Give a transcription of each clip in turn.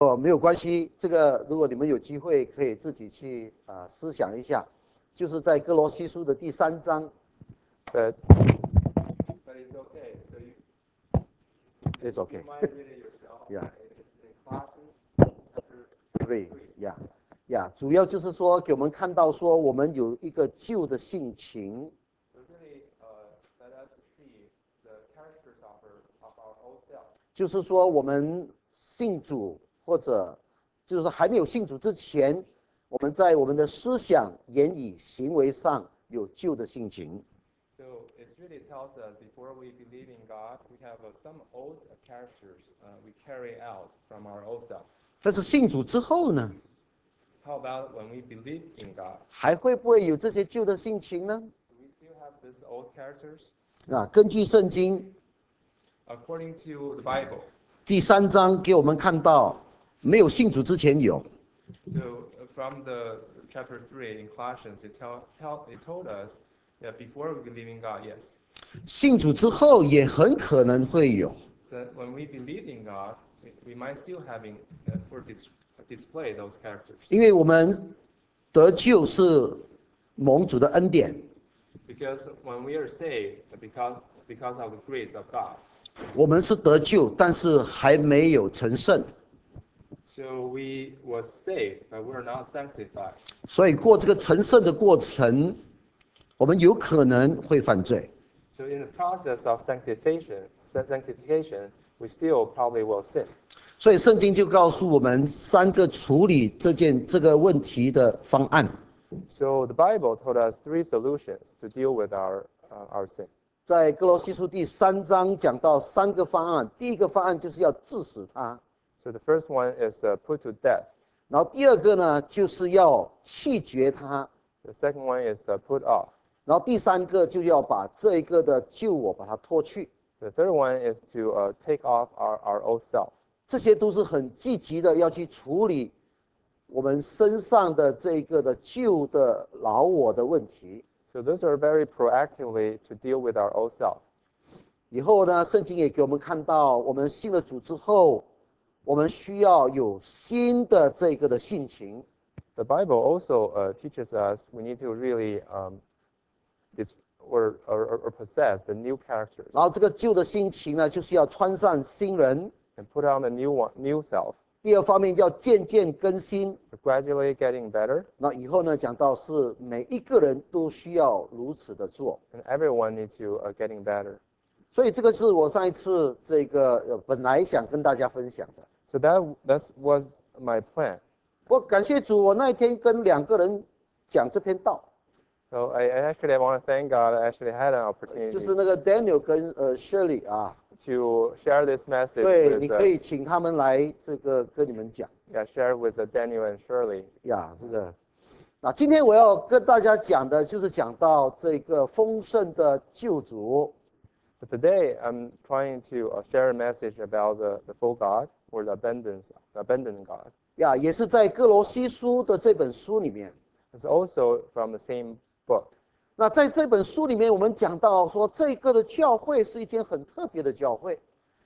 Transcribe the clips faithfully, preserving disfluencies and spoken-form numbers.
哦，没有关系。这个如果你们有机会，可以自己去啊、呃、思想一下，就是在哥罗西书的第三章。 But but it's okay. So you It's okay. you might read it yourself. Yeah. It's in Colossians chapter Three, three. yeah, yeah. 主要就是说，给我们看到说，我们有一个旧的性情。 So really, uh, let us see the characters of our of our old self. 就是说，我们信主或者就是说还没有信主之前，我们在我们的思想、言语、行为上有旧的性情。 So it really tells us before we believe in God, we have uh, some old characters uh, we carry out from our old self. 但是信主之后呢， How about when we believe in God? 还会不会有这些旧的性情呢？ Do we still have these old characters? 啊，根据圣经 According to the Bible, 第三章给我们看到，没有信主之前有， so uh, from the chapter three in Colossians, it, tell, tell, it told us that before we believe in God, yes. 信主之后也很可能会有。 So when we believe in God, we, we might still having uh, or dis, display those characters. 因为我们得救是蒙主的恩典， Because when we are saved, because, because of the grace of God, 我们是得救，但是还没有成圣， so we was saved, but we're not sanctified. 所以过这个成圣的过程，我们有可能会犯罪。 So in the process of sanctification, sanctification, we still probably will sin. 所以圣经就告诉我们三个处理这件这个问题的方案。 So the Bible told us three solutions to deal with our uh, our sin. 在哥罗西书第三章讲到三个方案，第一个方案就是要治死他， So the first one is uh, put to death. 然后第二个呢就是要弃绝他， The second one is uh, put off. 然后第三个就要把这一个的旧我把它脱去。 The third one is to uh, take off our, our old self. 这些都是很积极的要去处理我们身上的这一个的旧的老我的问题。 So those are very proactively to deal with our old self. 以后呢，圣经也给我们看到，我们信了主之后，我们需要有新的这个的性情。 The Bible also uh, teaches us we need to really um, dis- or, or, or possess the new characters 然后这个旧的性情呢，就是要穿上新人。 and put on the new one, new self. 第二方面要渐渐更新。 Gradually getting better, 那以后呢，讲到是每一个人都需要如此的做。 and everyone needs to uh, getting better. 所以这个是我上一次这个呃本来想跟大家分享的。 So that that was my plan. 我感谢主，我那一天跟两个人讲这篇道， So I, I actually I want to thank God. I actually had an 就 opportunity 是那个 Daniel 跟呃 Shirley 啊， to share this message 对， with 你 uh, 可以请他们来这个跟你们讲 yeah, share with uh, Daniel and Shirley. 呀，这个。那今天我要跟大家讲的就是讲到这个丰盛的救主。 But today I'm trying to uh, share a message about the, the full God or the abundance, the abundant God. 呀，也是在哥罗西书的这本书里面。 It's also from the same book. 那在这本书里面，我们讲到说，这个的教会是一间很特别的教会。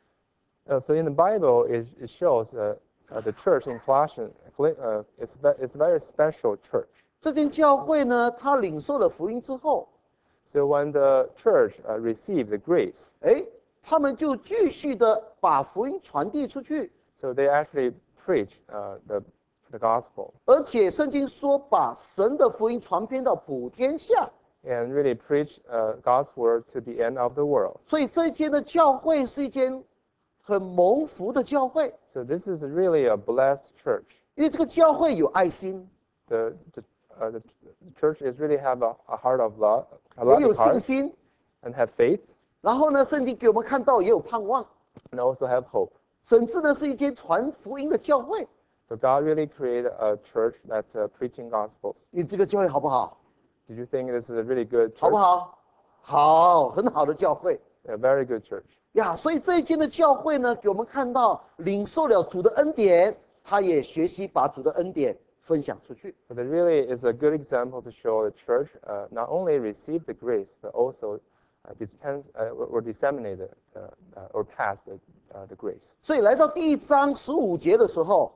Uh, so in the Bible, it, it shows uh, uh, the church in Colossians uh, is it's a very special church. 这间教会呢，他领受了福音之后， So when the church uh, received the grace, 哎，他们就继续的把福音传递出去， so they actually preach uh, the the gospel 而且圣经说，把神的福音传遍到普天下。 and really preach uh, God's word to the end of the world. 所以这间的教会是一间很蒙福的教会， So this is really a blessed church. 因为这个教会有爱心， The the, uh, the church is really have a, a heart of love, a 也有 loving 信 heart, 心。 and have faith, 然后呢，圣经给我们看到也有盼望， and also have hope. 甚至呢是一间传福音的教会。 So God really created a church that's uh, preaching gospels. 你这个教会好不好？ Did you think this is a really good 好不 church? 好？好，很好的教会 A very good church. 呀。所以这一间的教会呢，给我们看到领受了主的恩典，他也学习把主的恩典分享出去。 But it really is a good example to show the church uh, not only receive the grace, but also uh, dispense uh, or, or disseminate it, uh, uh, or pass the, uh, the grace. 所以来到第一章十五节的时候，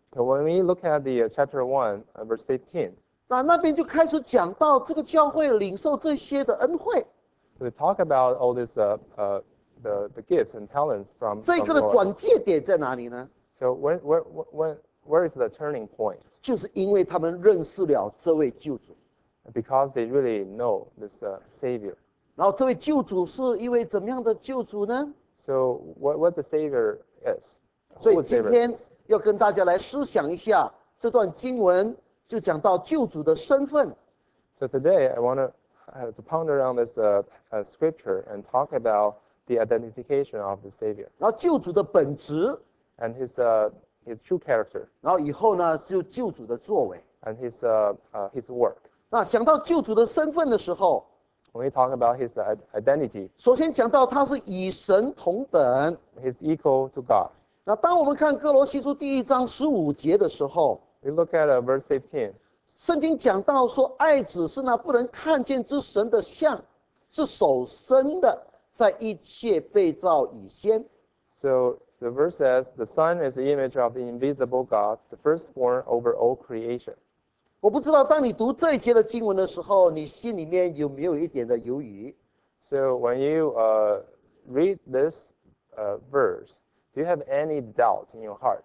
So when we look at the uh, chapter one, uh, verse fifteen, 那那边就开始讲到这个教会领受这些的恩惠， so we talk about all this uh, uh, the the gifts and talents from 这 from 个 the 的 Lord. 转界点在哪里呢？ So when where when where is the turning point? 就是因为他们认识了这位救主， Because they really know this uh, Savior. 然后这位救主是一位怎么样的救主呢？ So what what the Savior is? 所 Who 以 the 今 Savior 天 is? 要跟大家来思想一下这段经文，就讲到救主的身份。 So today I want to uh, to ponder on this uh, uh, scripture and talk about the identification of the Savior 然后救主的本质， and his uh, his true character 然后以后呢就救主的作为。 and his uh, uh, his work. 那讲到救主的身份的时候， When we talk about his uh, identity, 首先讲到他是与神同等。 he's equal to God. 那当我们看哥罗西书第一章十五节的时候， We look at uh, verse fifteen. 圣经讲到说，爱子是那不能看见之神的像，是首生的，在一切被造以先。 So the verse says, "The Son is the image of the invisible God, the firstborn over all creation." 我不知道，当你读这一节的经文的时候，你心里面有没有一点的犹豫？ So when you uh, read this uh, verse, do you have any doubt in your heart?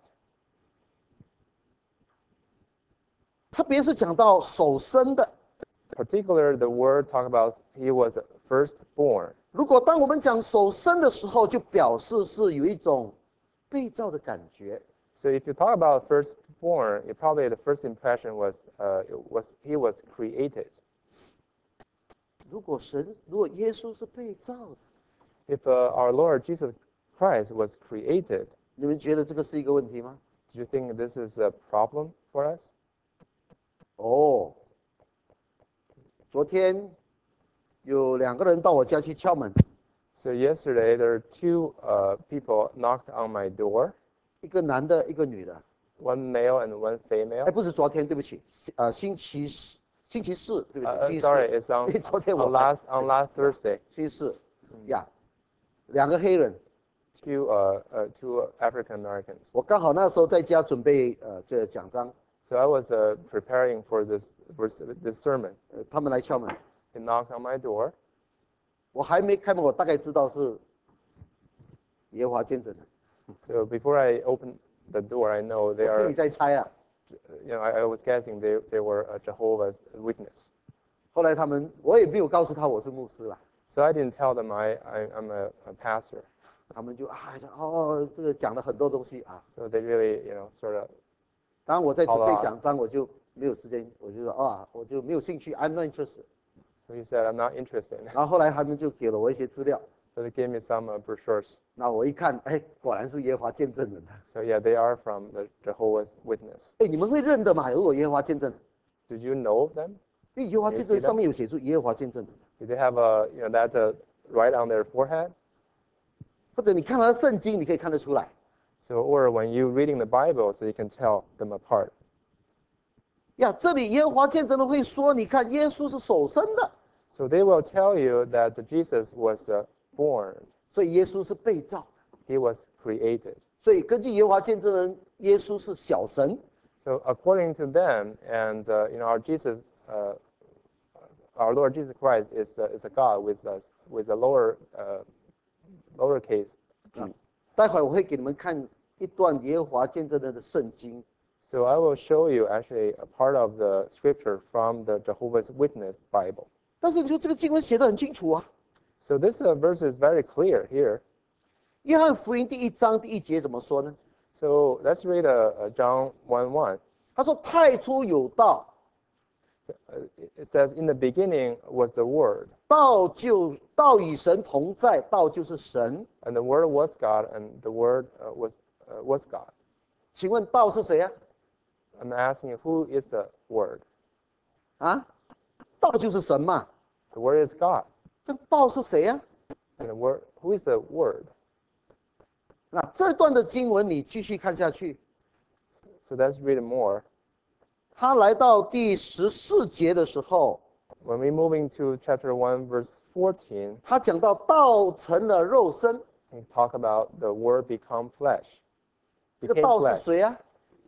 特别是讲到首生的。 Particularly, the word talk about he was firstborn. 如果当我们讲首生的时候，就表示是有一种被造的感觉。 So if you talk about firstborn, it probably the first impression was uh, it was he was created. 如果神，如果耶稣是被造的， If uh, our Lord Jesus Christ was created, 你们觉得这个是一个问题吗？ do you think this is a problem for us? 哦，昨天有两个人到我家去敲门， So yesterday, there are two uh, people knocked on my door, 一个男的，一个女的。 one male and one 哎， female. 不是昨天，对不起，呃，星期四，星期四，对不 Uh, 起， uh, 星期 sorry, 四， it's on, 因为昨天 on 我还 last on last Thursday. 星期四呀，两个黑人， Two uh, uh, two African Americans. 我刚好那时候在家准备呃这个讲章， So I was uh, preparing for this for this sermon. 呃，他们来敲门， They knocked on my door. 我还没开门，我大概知道是耶和华见证的， So before I opened the door, I know 我 they 心 are. 里在猜啊。 You know, I, I was guessing they they were a Jehovah's Witness. 后来他们，我也没有告诉他我是牧师啦， So I didn't tell them I, I I'm a, a pastor. 他们就啊哦，这个讲了很多东西啊。 So they really, you know, sort of. 当然我在准好了备讲章，我就没有时间，我就说啊，我就没有兴趣 ，I'm not interested。 So he said, I'm not interested. 然后后来他们就给了我一些资料， So they gave me some uh, brochures. 那我一看，哎，果然是耶和华见证人。 So yeah, they are from the Jehovah's Witness. 哎，你们会认得吗？如果耶和华见证人， Did you know them? 因为耶和华见证人上面有写出耶和华见证人， Did they have a, you know, that uh, right on their forehead? 或者你看他的圣经，你可以看得出来。 So, or when you reading the Bible, so you can tell them apart. 呀，这里耶和华见证人会说，你看耶稣是首生的， So they will tell you that Jesus was uh, born. 所以耶稣是被造的。 He was created. 所以根据耶和华见证人，耶稣是小神。 So according to them, and uh, you know, our Jesus, uh, our Lord Jesus Christ is uh, is a God with us with a lower uh, lowercase g. 待会儿我会给你们看一段耶和华见证人的圣经。 So I will show you actually a part of the scripture from the Jehovah's Witness Bible. 但是你说这个经文写得很清楚啊， So this uh, verse is very clear here. 约翰福音第一章第一节怎么说呢？ So let's read uh, uh, John one one. 他说：“太初有道， Uh, it says, "In the beginning was the Word, 道就道与神同在，道就是神。 and the Word was God, and the Word uh, was uh, was God." 请问道是谁啊？ I'm asking you, who is the Word? 啊，道就是神嘛。 The Word is God. 这道是谁啊？ And the Word, who is the Word? 那这段的经文你继续看下去， So let's read more. 他来到第十四节的时候， When we move into chapter one, verse fourteen, 他讲到道成了肉身， we talk about the Word become flesh. 这个 Became 道是 flesh. 谁啊？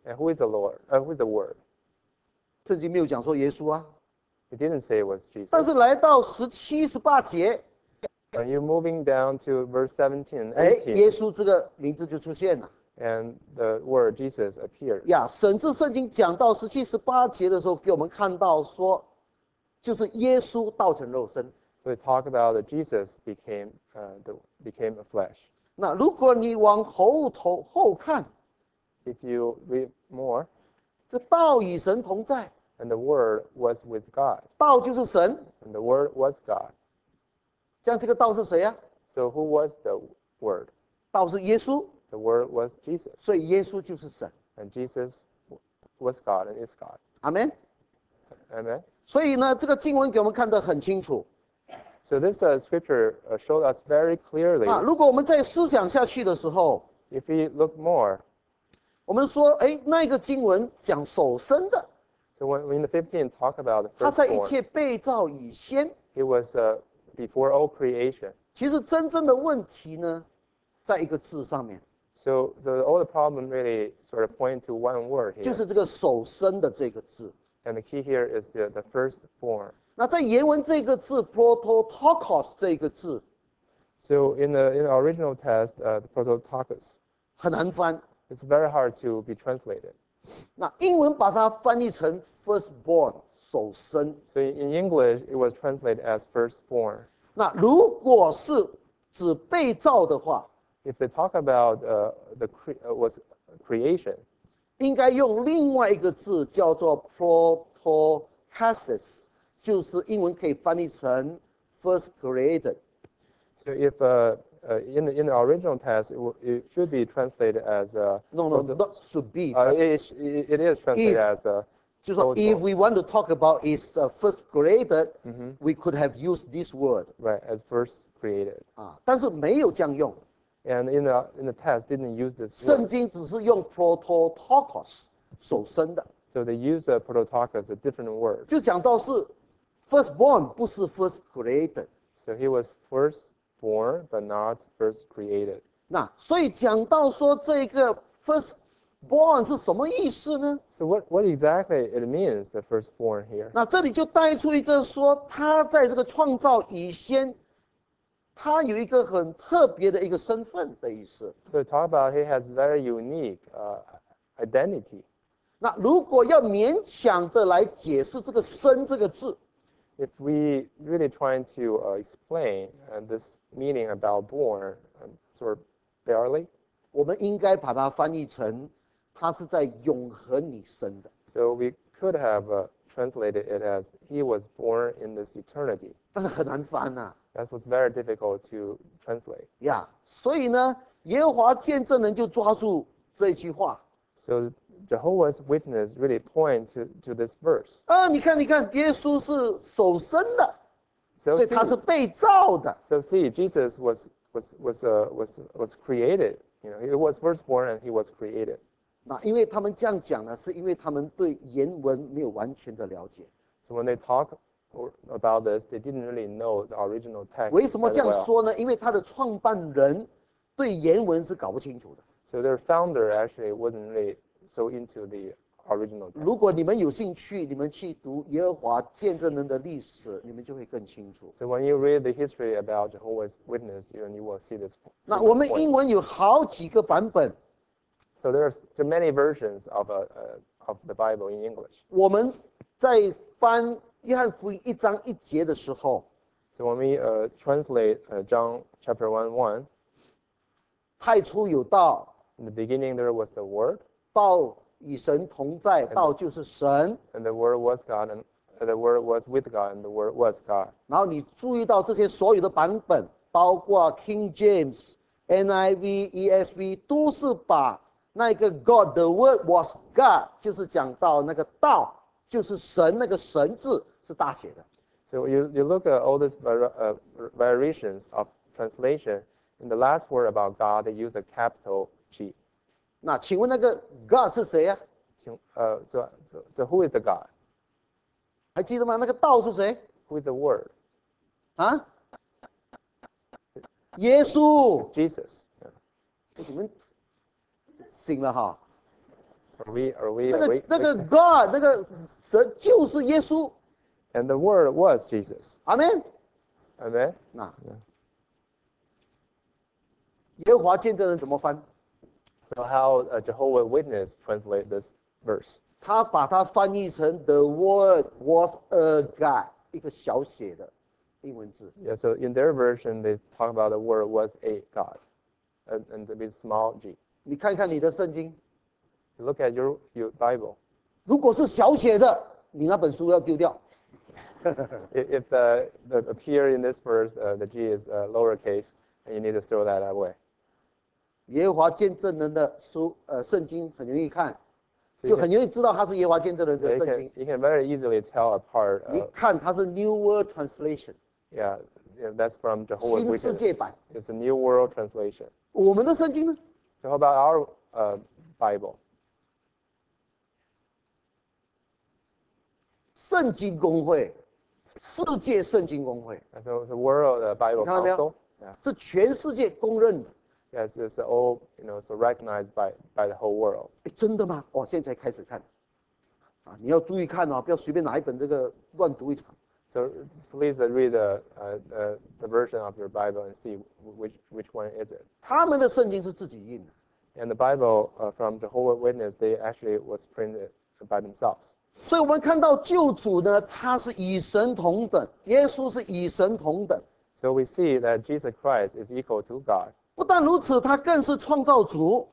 And who is the Lord? Uh, who is the Word? 圣经没有讲说耶稣啊， It didn't say it was 但 Jesus. 是来到十七、十八节， Are you moving down to verse seventeen, 哎， eighteen? 耶稣这个名字就出现了 And the word Jesus appeared. 呀。甚至圣经讲到十七、十八节的时候，给我们看到说，就是耶稣道成肉身。 So we talk about that Jesus became uh, the, became a flesh. 那如果你往后头后看， If you read more, 这道与神同在， and the Word was with God, 道就是神， and the Word was God. 这样这个道是谁啊？ So who was the Word? 道是耶稣， The Word was Jesus, 所以耶稣就是神。 and Jesus was God and is God. 阿门。 Amen. 所以呢，这个经文给我们看得很清楚 So this uh, scripture uh, showed us very clearly. 啊。如果我们再思想下去的时候， If we look more, 我们说，哎，那个经文讲首生的， so when, when the fifteen talk about the 他在一 firstborn, 切被造以先。 he was uh, before all creation. 其实真正的问题呢，在一个字上面， So, so all the problem really sort of point to one word 就 here, 是这个首生的这个字。 and the key here is the, the firstborn. 那在原文这个字 prototokos 这个字 So in the in the original text, uh, the Prototokos, 很难翻， it's very hard to be translated. 那英文把它翻译成 firstborn 首生。 So in in English, it was translated as firstborn. 那如果是指被造的话， If they talk about uh, the cre- uh, was creation, 应该用另外一个字叫做 protokasis， 就是英文可以翻译成 first created。 so if uh, uh, in the in the original text, it, w- it should be translated as uh, No, no, proto- not should be. uh, but it, is- it is translated if- as uh, 就是说 proto. if we want to talk about is uh, first created, we could have used this word Right, as first created. 啊，但是没有这样用， And in the in the text, didn't use this 圣 word. 经只是用 prototokos 首生的， So they use uh, Prototokos, a different word. 就讲到是 firstborn，不是 first created。 So he was firstborn, but not first created. 那所以讲到说这个 firstborn 是什么意思呢？ So what, what exactly it means, the firstborn here? 那这里就带出一个说，他在这个创造以先，他有一个很特别的一个身份的意思。 So talk about he has very unique uh, identity. 那如果要勉强的来解释这个“生”这个字， If we really trying to uh, explain uh, this meaning about born, um, sort of barely, 我们应该把它翻译成，他是在永恒里生的。 so we could have uh, translated it as he was born in this eternity. 但是很难翻呐、 That was very difficult to translate. 呀。所以呢，耶和华见证人就抓住这句话 So Jehovah's Witness really point to, to this verse. 啊，你看，你看，耶稣是首生的， So 所以他 see, 是被造的。 so see, Jesus was was was uh, was was created. You know, he was firstborn and he was created. 那因为他们这样讲呢，是因为他们对原文没有完全的了解。 So when they talk or, about this, they didn't really know the original text 为什么 very 这样 well. 说呢？因为他的创办人对原文是搞不清楚的。 So their founder actually wasn't really so into the original text. 如果你们有兴趣，你们去读耶和华见证人的历史，你们就会更清楚。 So when you read the history about Jehovah's Witness, you, you will see this. see 那 this 我们 point. 英文有好几个版本， So there's so many versions of uh, uh, of the Bible in English. 我们在翻约翰福音一章一节的时候， So when we uh, translate uh, John chapter one one, 太初有道， in the beginning there was the Word, 道与神同在，道就是神。 and the Word was God, and uh, the Word was with God, and the Word was God. 然后你注意到这些所有的版本，包括 King James、N I V、E S V，都是把那个 God，the word was God， 就是讲到那个道，就是神，那个神字是大写的。 So you, you look at all these var- uh, variations of translation. In the last word about God, they use a capital G. 那请问那个 God 是谁呀、 Uh, so, so, so who is the God? 还记得吗？那个道是谁 Who is the Word? 啊？耶稣 It's。Jesus. Yeah. 你们醒了哈？ Are we? Are we? 那 Are 个 we 那个 God 那个神就是耶稣， and the Word was Jesus. 阿门。 Amen. 那耶和华见证人怎么翻？ So how uh, Jehovah Witness translate this verse? 他把它翻译成 The Word was a God， 一个小写的英文字。 Yeah. So in their version, they talk about the Word was a God, and, and with small g. 你看看你的圣经， Look at your your Bible. 如果是小写的，你那本书要丢掉。 If, if the, the appear in this verse, uh, the G is uh, lowercase, and you need to throw that away. 耶和华见证人的书，呃，圣经很容易看， So 就 you 很 can, 容易知道它是耶和华见证人 yeah, 的 you 圣 can 经。 you can very easily tell apart. 你 Uh, 看它是 New World Translation， yeah, yeah, that's from Jehovah's 新世界 Witness. 版。 It's the New World Translation. 我们的圣经呢？ So how about our uh, Bible? 圣经公会，世界圣经公会， And so the World uh, Bible 你看到没有？ Council. Yeah. 是全世界公认的。 Yes, it's all you know, so recognized by by the whole world. 哎，真的吗？哦，现在才开始看，啊，你要注意看哦，不要随便拿一本这个乱读一场。 So please uh, read the, uh, uh, the version of your Bible and see which which one is it. 他们的圣经是自己印的， And the Bible uh, from Jehovah's Witness, they actually was printed by themselves. 所以我们看到救主呢，他是与神同等，耶稣是与神同等。 So we see that Jesus Christ is equal to God, 不但如此，他更是创造主。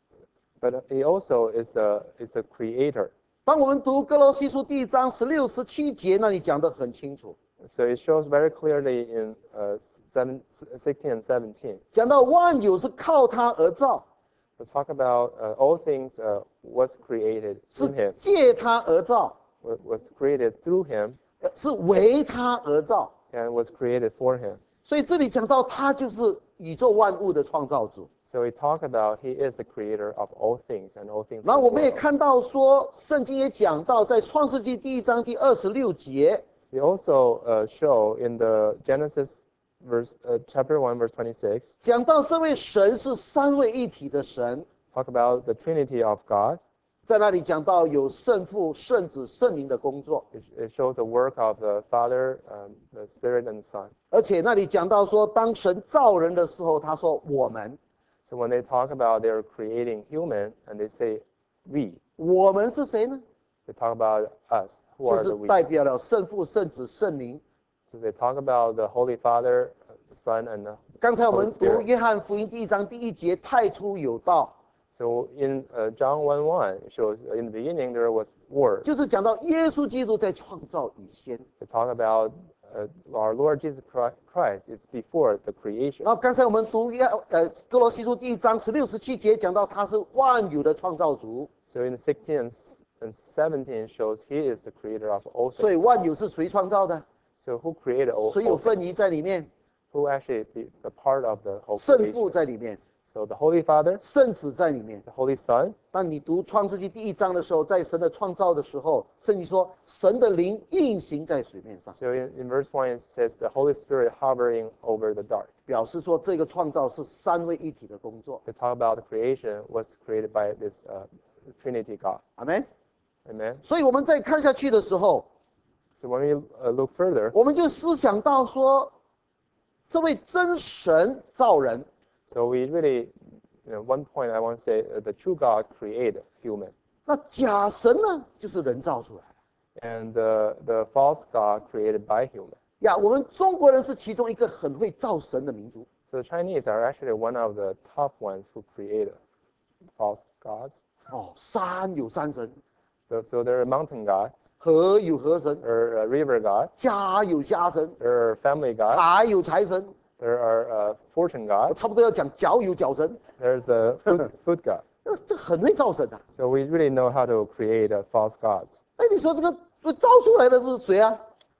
but he also is the is the creator. 当我们读哥罗西书第一章十六、十七节，那里讲得很清楚， So it shows very clearly in uh, seven, sixteen and seventeen. 讲到万有是靠他而造， We talk about uh, all things uh, was created 是 in him, 借他而造， wa- was created through him, 呃是为他而造。 and was created for him. 所以这里讲到他就是宇宙万物的创造主。 So we talk about he is the creator of all things and all things. 然后 in 我 the 们也 world. 看到说，圣经也讲到，在创世纪第一章第二十六节， We also uh, show in the Genesis verse uh, chapter one verse twenty-six 讲到这位神是三位一体的神， talk about the Trinity of God. 在那里讲到有圣父、圣子、圣灵的工作， It, it shows the work of the Father, um, the Spirit, and the Son. 而且那里讲到说，当神造人的时候，他说我们， So when they talk about they're creating human and they say we, 我们是谁呢？ they talk about us. Who 就 are 是 the we? 代表了圣父、圣子、圣灵。 So they talk about the Holy Father, uh, the Son, and the 刚才我 Holy 们读 Spirit. 约翰福音第一章第一节，太初有道， So in uh, John one one, it shows uh, in the beginning there was Word. 就是讲到耶稣基督在创造以前。 They talk about uh, our Lord Jesus Chri- Christ is before the creation. 然后刚才我们读约呃哥罗西书第一章十六十七节，讲到他是万有的创造主， So in sixteen and, s- and seventeen shows He is the creator of all 所以 things. 万有是谁创造的？ So who created all, 谁有 all 份余 things? 在里面？ Who actually be a part of the whole 圣父 creation? 在里面， So the Holy Father, 圣子在里面。 the Holy Son. 当你读创世纪第一章的时候，在神的创造的时候，圣经说神的灵运行在水面上， So in, in verse one it says the Holy Spirit hovering over the dark. 表示说这个创造是三位一体的工作。 They talk about the creation was created by this uh, Trinity God. 阿门。 Amen. 所以我们再看下去的时候， So when we uh, look further, 我们就思想到说，这位真神造人， so we really, you know, one point I want to say, uh, the true God created human, 那假神呢，就是人造出来的 and uh, the false God created by human. 呀。我们中国人是其中一个很会造神的民族， So the Chinese are actually one of the top ones who created false gods. 哦，山有山神， So, so there are mountain god, 河有河神， there are river god, 家有家神， there are family god, 财有财神， there are uh, fortune 我 god, 差不多要讲脚有脚神， there's the food, food god. 这这很会造神的、啊。 So we really know how to create uh, false gods. 哎，你说这个这造出来的是谁啊？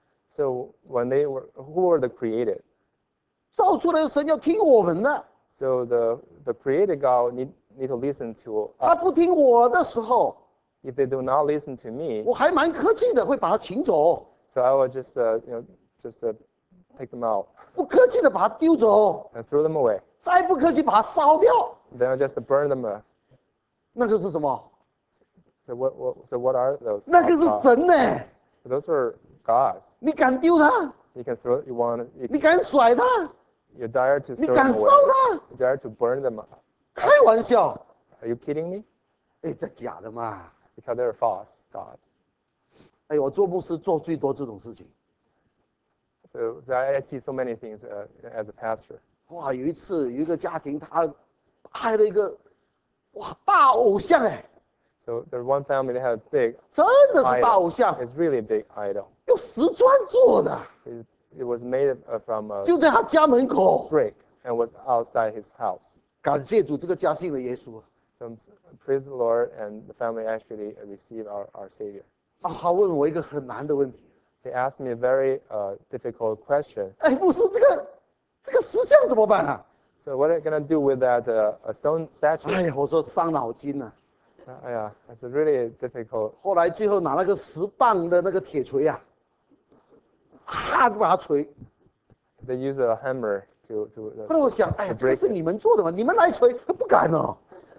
So when they were, who were the created? 造出来的神要听我们的， So the, the created God need, need to listen to 他 us. 不听我的时候， If they do not listen to me, 我还蛮客气的，会把他请走， so I will just, uh, you know, just uh, take them out 不客气的把他丢走， and throw them away. 再不客气把他烧掉。 Then I just burn them. Uh, 那个是什么？ So what, what so what are those? 那个 false 是 gods? 神呢， Those are gods. 你敢丢他？ You can throw. You want. You, 你敢甩他？ you dare to 你 throw 敢 them 烧 away. 他？ You dare to burn them up. 开玩笑！ Are you kidding me? 哎，这假的嘛！ Because they're false gods. 哎，我做牧师做最多这种事情。 So, so I I see so many things uh, as a pastor. 哇，有一次有一个家庭，他拍了一个哇大偶像哎， So there's one family that had a big 真的是大偶 idol. 像， It's really a big idol. 用石砖做的， It, it was made uh, from a 就在他家门口。 brick and was outside his house. 感谢主，这个家信了耶稣。 So praise the Lord, and the family actually received our, our Savior. 啊，他问我一个很难的问题， They asked me a very uh, difficult question. 哎，牧师，这个这个石像怎么办啊？ So what are you gonna do with that uh, a stone statue? 哎呀，我说伤脑筋了、 Uh, yeah, it's a really difficult. 后来最后拿那个十磅的那个铁锤啊，哈就把它锤。 They use a hammer to to. 后来我想，哎呀， To 这个 break 是你们做的吗？你们来锤，不敢哦。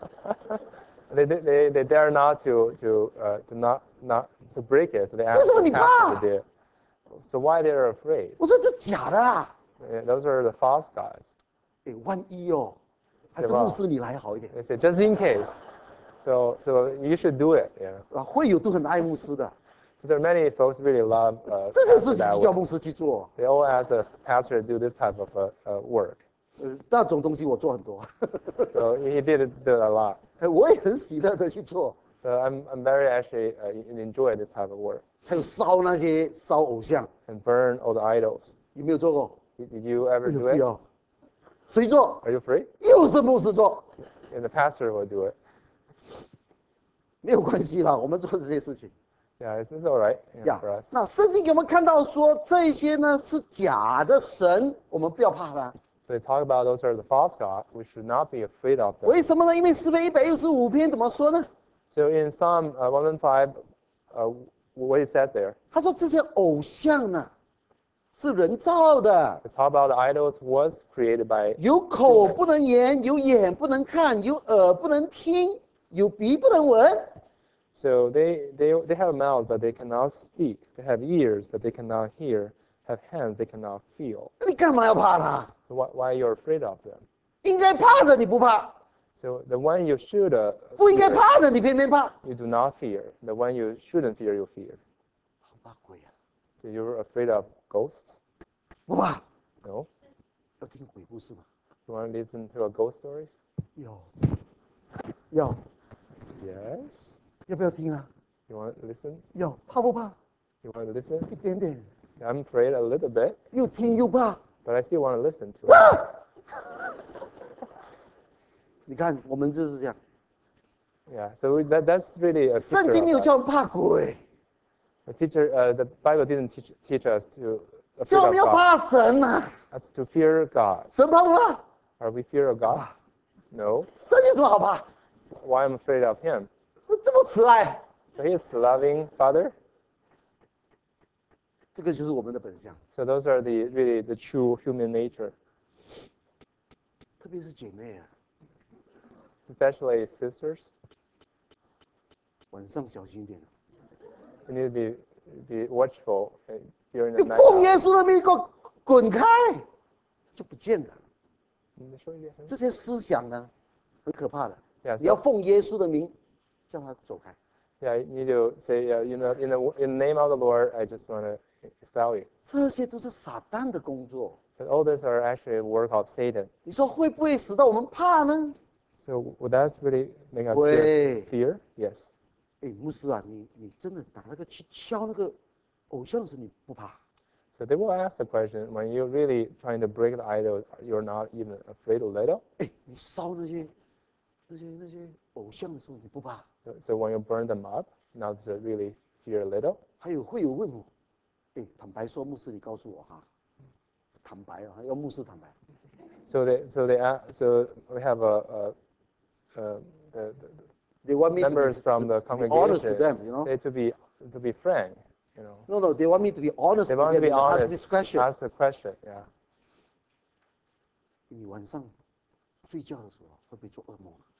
They, they, they, they dare not to to uh, to not not to break it, so they ask 为什么 the 你怕？ pastor to do it. So why they're afraid? 我说这假的啊， Yeah, those are the false gods. 哎，万一哦，还是对吧牧师你来好一点 They say just in case. So so you should do it. Yeah. 啊。会友都很爱牧师的， So there are many folks really love uh, 这件 pastor 事情 that 就叫 way. 牧师去做。 They all ask the pastor to do this type of uh, uh, work. 呃，那种东西我做很多， So he did do it a lot. 哎我也很喜乐的去做。 So I'm I'm very actually uh, enjoy this type of work 还有烧那些烧偶像， and burn all the idols. 有没有做过？ Did did you ever 哎呦 do 不 it? 要，谁做？ Are you free? 又是牧师做， And the pastor will do it. 没有关系啦，我们做这些事情 Yeah, it's, it's all right yeah, 呀 for us. 那圣经给我们看到说，这些呢是假的神，我们不要怕他。 So they talk about those are the false gods. We should not be afraid of them. 为什么呢？因为诗篇一百六十五篇怎么说呢？ So in Psalm uh, one fifteen, uh, what it says there, 他说这些偶像呢是人造的， they talk about the idols was created by 有口不能言，有眼不能看，有耳不能听，有鼻不能闻。 So they, they, they have a mouth, but they cannot speak. They have ears, but they cannot hear. Have hands, they cannot feel. 那你干嘛要怕他？ So why, why you're afraid of them? 应该怕的你不怕， So the one you should uh, 不应该 fear, 怕的你偏偏怕。 you do not fear. The one you shouldn't fear, you fear. 好怕鬼啊！ So you're afraid of ghosts? 不怕， No? 要听鬼故事吗？ You want to listen to a ghost stories? 要，要， Yes. 要不要听啊？ You want to listen? 要，怕不怕？ You want to listen? 一点点， I'm afraid a little bit, 又听又怕。 but I still want to listen to it. 你看，我们就是这样。 Yeah. So we- that, that's really a 圣 picture 经没有 of 叫我 us. 们怕鬼， The teacher, uh, the Bible didn't teach, teach us to 叫 afraid 我 of 们要 God. 怕神呐、啊。 Us to fear God. 神怕不怕？ Are we fear of God? No. 神有什么好怕？ Why I'm afraid of Him? 这么慈爱， So He is loving Father. 这个就是我们的本相。 So those are the really the true human nature, 特别是姐妹啊， especially sisters. 晚上小心一点。 You need to be be watchful uh, during 你 the night. 奉耶稣的名给我滚开，就不见了。 Can you show you this? 这些思想呢，很可怕的。 Yeah, 你要 so, 奉耶稣的名，叫他走开。 yeah, you need to say, uh, you know, in the in the name of the Lord, I just want to expel you. 这些都是撒旦的工作。 So all these are actually a work of Satan. 你说会不会使到我们怕呢？ So would that really make us 会。 fear? Fear? Yes. 哎，牧师啊，你你真的拿那个去敲那个偶像时，你不怕？ So they will ask the question, when you're really trying to break the idol, you're not even afraid a little? 哎，你烧那些那些那些偶像的时候，你不怕？ So, so when you burn them up, not to really fear a little? 还有会有问我，哎，坦白说，牧师，你告诉我哈，坦白啊，要牧师坦白。 So they, so they, ask, so we have a, a, a the, the They want me to members be, from the to be honest congregation, with them, you know. they to be to be frank, you know. No, no, they want me to be honest They with want them to be and ask honest. this question. Ask the question, yeah. 你晚上睡觉的时候会不会做噩梦？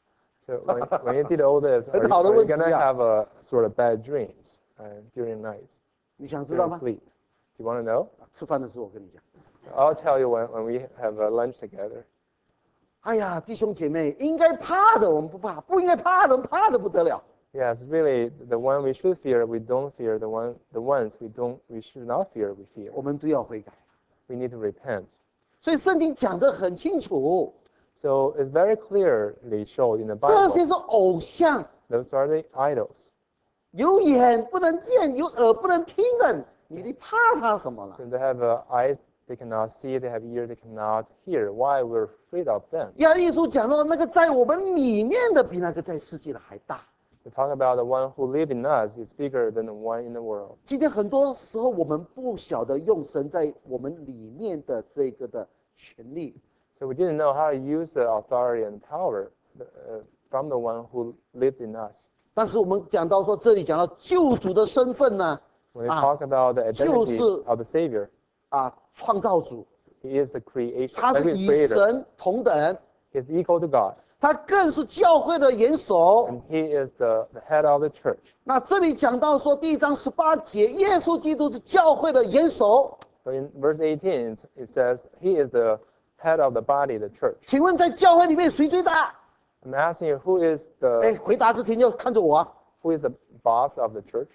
So when, when you did all this, are 很 you, 好的 are you 问题 gonna 啊！ have a sort of bad dreams uh, during nights, 你想知道 during 吗？ sleep? Do you want to know? 吃饭的时候我跟你讲。 I'll tell you when, when we have a lunch together. 哎呀，弟兄姐妹，应该怕的我们不怕，不应该怕的我们怕的不得了。 Yes, really, the one we should fear, we don't fear. The one, the ones we don't, we should not fear, we fear. 我们都要悔改。 We need to repent. 所以圣经讲得很清楚， So it's very clearly shown in the 这些 Bible. 是偶像， Those are the idols. 有眼不能见，有耳不能听的，你得怕他什么了？ So they have uh, eyes they cannot see, they have ears they cannot hear. Why we're afraid of them? 亚历书讲到那个在我们里面的，比那个在世界的还大。 We talk about the one who lives in us is bigger than the one in the world. 今天很多时候我们不晓得用神在我们里面的这个的权利， So we didn't know how to use the authority and power uh, from the one who lived in us. 但是我们讲到说，这里讲到救主的身份呢， When we 啊 talk about the identity 就是 of the Savior, 啊，创造主， He is the creation, 他 uh, 是 He is 与 creator. 神同等， He is equal to God, 他更是教会的元首。 and He is the, the head of the church. 那这里讲到说，第一章十八节，耶稣基督是教会的元首。 So in verse eighteen, it- it says, He is the head of the body, the church. 请问在教会里面谁最大？ I'm asking you, who is 哎， the 回答之前就看着我啊， who is the boss of the church?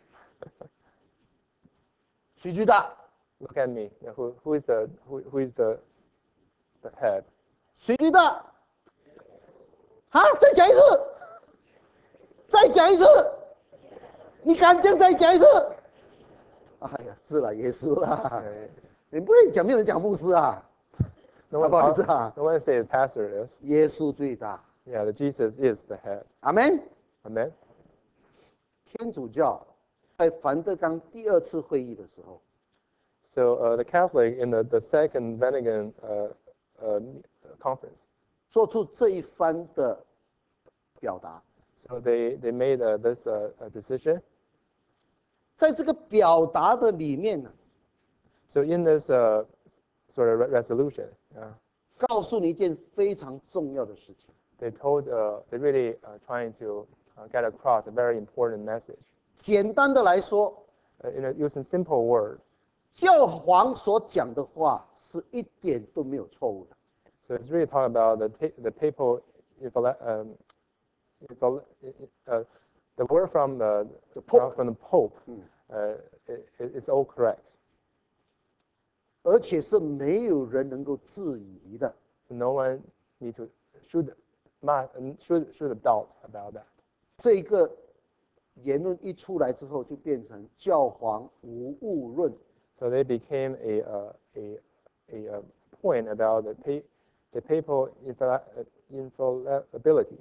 谁最大？ Look at me. Yeah, Who, who is the who, who is the the head? 谁最大？啊！再讲一次，再讲一次，你敢讲再讲一次？哎呀，是了，耶稣啦， Uh, 你不会讲，没有人讲牧师啊， No 好 one, 不好意 talk- 思啊？ no one say the pastor is. 耶稣最大， Yeah, the Jesus is the head. 阿门。 Amen. 天主教在梵蒂冈第二次会议的时候， So uh, the Catholic in the, the Second Vatican uh, uh, conference, 做出这一番的表达， so they they made uh, this uh, uh, decision. 在这个表达的里面呢， So in this uh, sort of re- resolution, uh, 告诉你一件非常重要的事情。 they told uh, they really uh, trying to uh, get across a very important message. 简单的来说， Uh, in a, using simple word. 教皇所讲的话是一点都没有错误的。 So it's really talking about the pa- the papal infal- um, infal- uh, the word from the, The Pope. from the Pope. Uh, it, it's all correct. 而且是没有人能够质疑的。 So no one need to should not should should doubt about that. 这一个言论一出来之后，就变成教皇无误论。 So they became a uh, a a uh, point about the pa- the papal infal- uh, infallibility.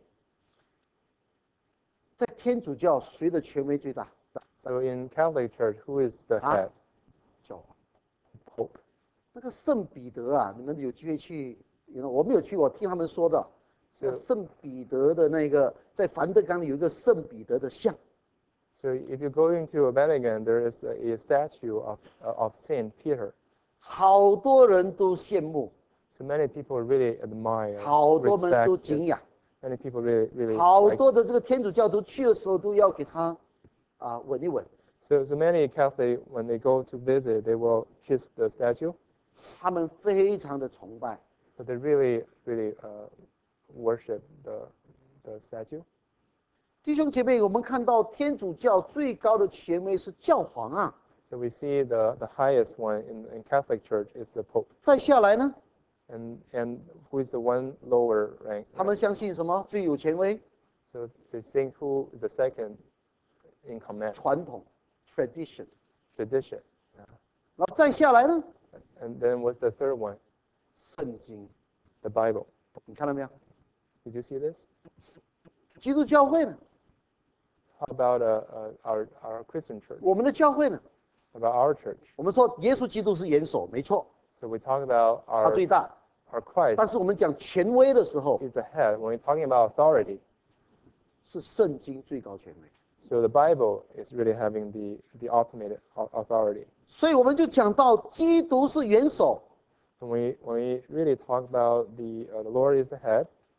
在天主教，谁的权威最大？ So in Catholic Church, who is the Ah. head? 教皇。 Pope. 那个圣彼得啊，你们有机会去，you know，我没有去，我听他们说的。那圣彼得的那个，在梵蒂冈有一个圣彼得的像， So if you go into a Vatican, there is a, a statue of uh, of Saint Peter. 好多人都羡慕， So many people really admire, 好多人 respect 都 it. 敬仰， Many people really really 好 like 多的这个天主教徒去的时候都要给他啊吻一吻。 So, so many Catholic, when they go to visit, they will kiss the statue. 他们非常的崇拜。 So they really, really uh, worship the, the statue. 弟兄姐妹，我们看到天主教最高的权威是教皇啊， So we see the, the highest one in, in Catholic Church is the Pope. 再下来呢， And, and who is the one lower rank? 他们相信什么最有权威？ So they think who is the second in command? 传统 （tradition）。 Tradition. 然后再下来呢， And then what's the third one? 圣经。 The Bible. 你看到没有？ Did you see this? 基督教会呢？ How about uh, uh, our, our Christian church? 我们的教会呢？ About our church? 我们说耶稣基督是元首，没错， So we talk about 他 our, 最大。 our Christ 但是我们讲权威的时候， is the head. When we're talking about authority, 是圣经最高权威。 so the Bible is really having the, the ultimate au- authority. 所以我们就讲到基督是元首， So when we, when we really talk about the, uh, the Lord is the head,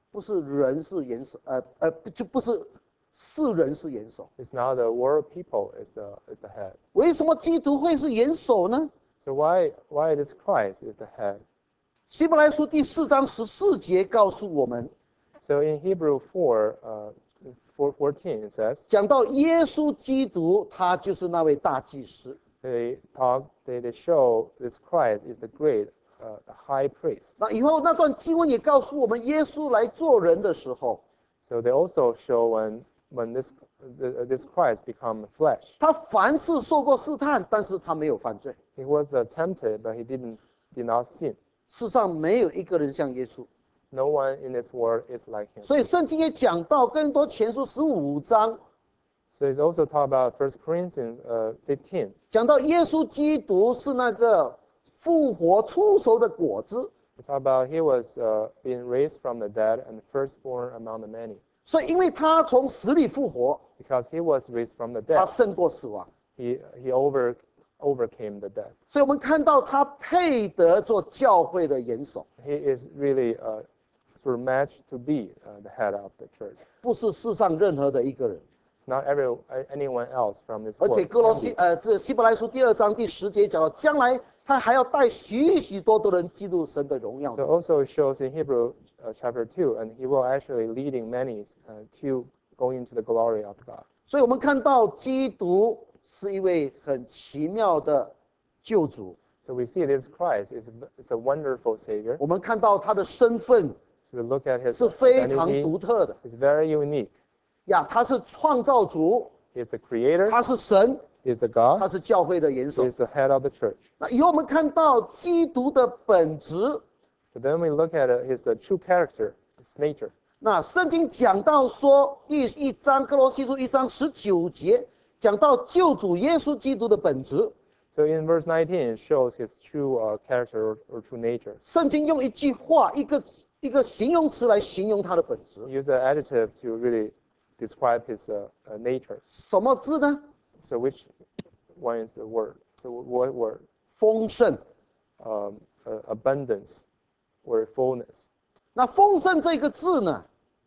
不是人是元首，呃呃，就不是是人是元首。 It's not the world people is the is the head. 为什么基督会是元首呢？ So why why this Christ is the head? 希伯来书第四章十四节告诉我们， So in Hebrew four, uh, four fourteen it says 讲到耶稣基督，他就是那位大祭司。 they talk they, they show this Christ is the great uh, high priest. 那以后那段经文也告诉我们，耶稣来做人的时候， So they also show when when this uh, this Christ become flesh. 他凡事受过试探，但是他没有犯罪。 He was uh, tempted, but he didn't did not sin. 世上没有一个人像耶稣。 No one in this world is like him. 所以圣经也讲到更多前书十五章， So it's also talk about First Corinthians uh, fifteen. 讲到耶稣基督是那个复活出熟的果子。 We talk about he was uh, being raised from the dead and firstborn among the many. 所以因为他从死里复活， Because he was raised from the 他 dead, 胜过死亡。 he he over overcame the death. 所以我们看到他配得做教会的元首， He is really uh, sort of matched to be uh, the head of the church. 不是世上任何的一个人。 It's not every anyone else from this 而且 world. 哥罗 can 西 be. 呃，这希伯来书第二章第十节讲到，将来他还要带许许多多人进入神的荣耀 So also it shows in Hebrew uh, chapter two, and he will actually leading many uh, to go into the glory of God. 所以我们看到基督是一位很奇妙的救主， So we see this Christ is, is a wonderful Savior. 我们看到他的身份 So we look at his 是非常 identity. 独特的 It's very unique. 呀，他是创造主， He is the Creator. 他是神， He is the 他 God. 是教会的元 He 首。 is the head of the church. 那以后我们看到基督的本质， So then we look at uh, his uh, true character, his nature. 那圣经讲到说，第一章哥罗西书一章十九节讲到救主耶稣基督的本质。 So in verse nineteen, it shows his true uh, character or, or true nature. 圣经用一句话，一个一个形容词来形容他的本质， Use an adjective to really describe his uh, uh, nature. 什么字呢？ So which one is the word? So what word? 丰盛。 Um, uh, abundance or fullness. 那丰盛这个字呢？